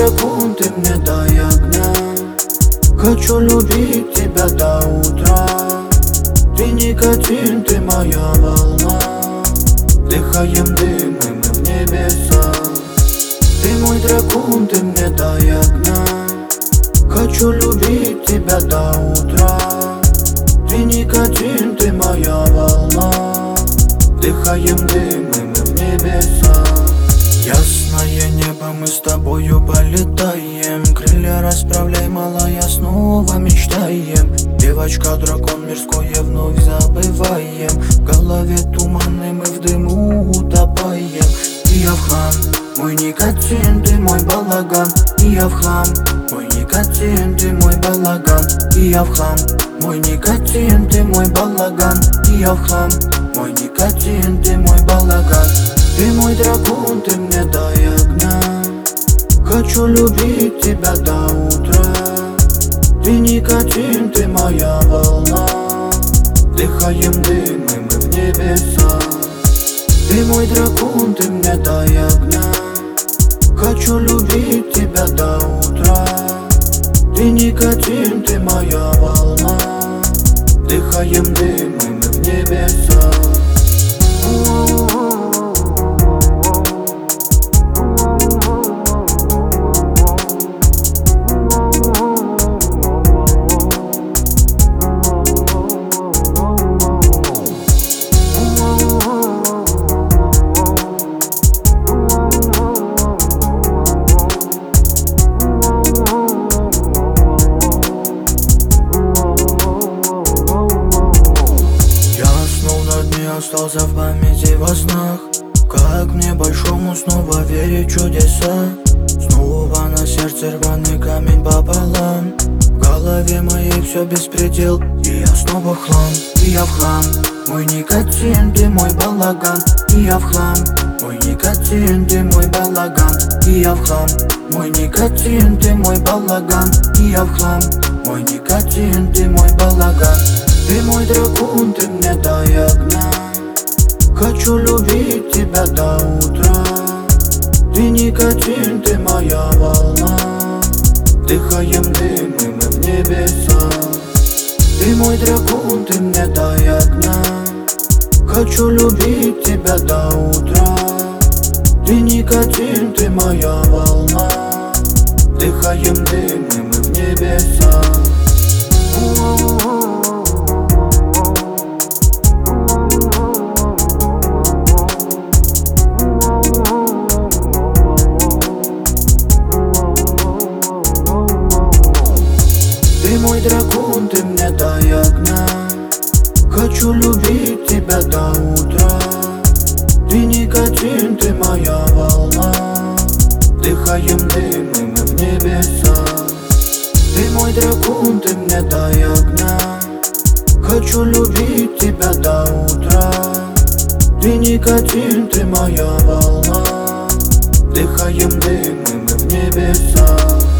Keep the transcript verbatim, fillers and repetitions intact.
дракон, ты мне дай огня. Хочу любить тебя до утра. Ты никотин, ты моя волна. Дыхаем дым, и мы в небеса. Ты мой дракон, ты мне дай огня. Хочу любить тебя до утра. Ты никотин, ты моя волна. Дыхаем дым, и мы в небеса. Ясное небо, мы с тобою полетаем. Крылья расправляй, малая, снова мечтаем. Девочка-дракон, мирское вновь забываем. В голове туманы, мы в дыму утопаем. И я в хлам, мой никотин, ты мой балаган. И я в хлам, мой никотин, ты мой балаган. И я в хлам, мой никотин, ты мой балаган. И я в хлам, мой никотин, ты мой балаган. Ты мой дракон, ты мне дай огня. Хочу любить тебя до утра. Ты никотин, ты моя волна. Дыхаем дым, и мы в небеса. Ты мой дракон, ты мне дай огня. Хочу любить тебя до утра. Ты никотин, ты моя волна. Дыхаем дым, и мы в небеса. Остался в памяти во снах. Как мне большому снова верить в чудеса. Снова на сердце рваный камень пополам. В голове моей все беспредел, и я снова в хлам. И я в хлам, мой никотин, ты мой балаган. И я в хлам, мой никотин, ты мой балаган. И я в хлам, мой никотин, ты мой балаган. И я в хлам, мой никотин, ты мой балаган. Ты мой дракон, ты мне дай огня. Хочу любить тебя до утра. Ты никотин, ты моя волна. Дыхаем дым, и мы в небеса. Ты мой дракон, ты мне дай огня. Хочу любить тебя до утра. Ты никотин, ты моя волна. Дыхаем дым, и мы в небеса. Ты мой дракон, ты мне дай огня. Хочу любить тебя до утра. Ты никотин, ты моя волна. Дыхаем дым, и мы в небеса. Ты мой дракон, ты мне дай огня. Хочу любить тебя до утра. Ты никотин, ты моя волна. Дыхаем дым, и мы в небеса.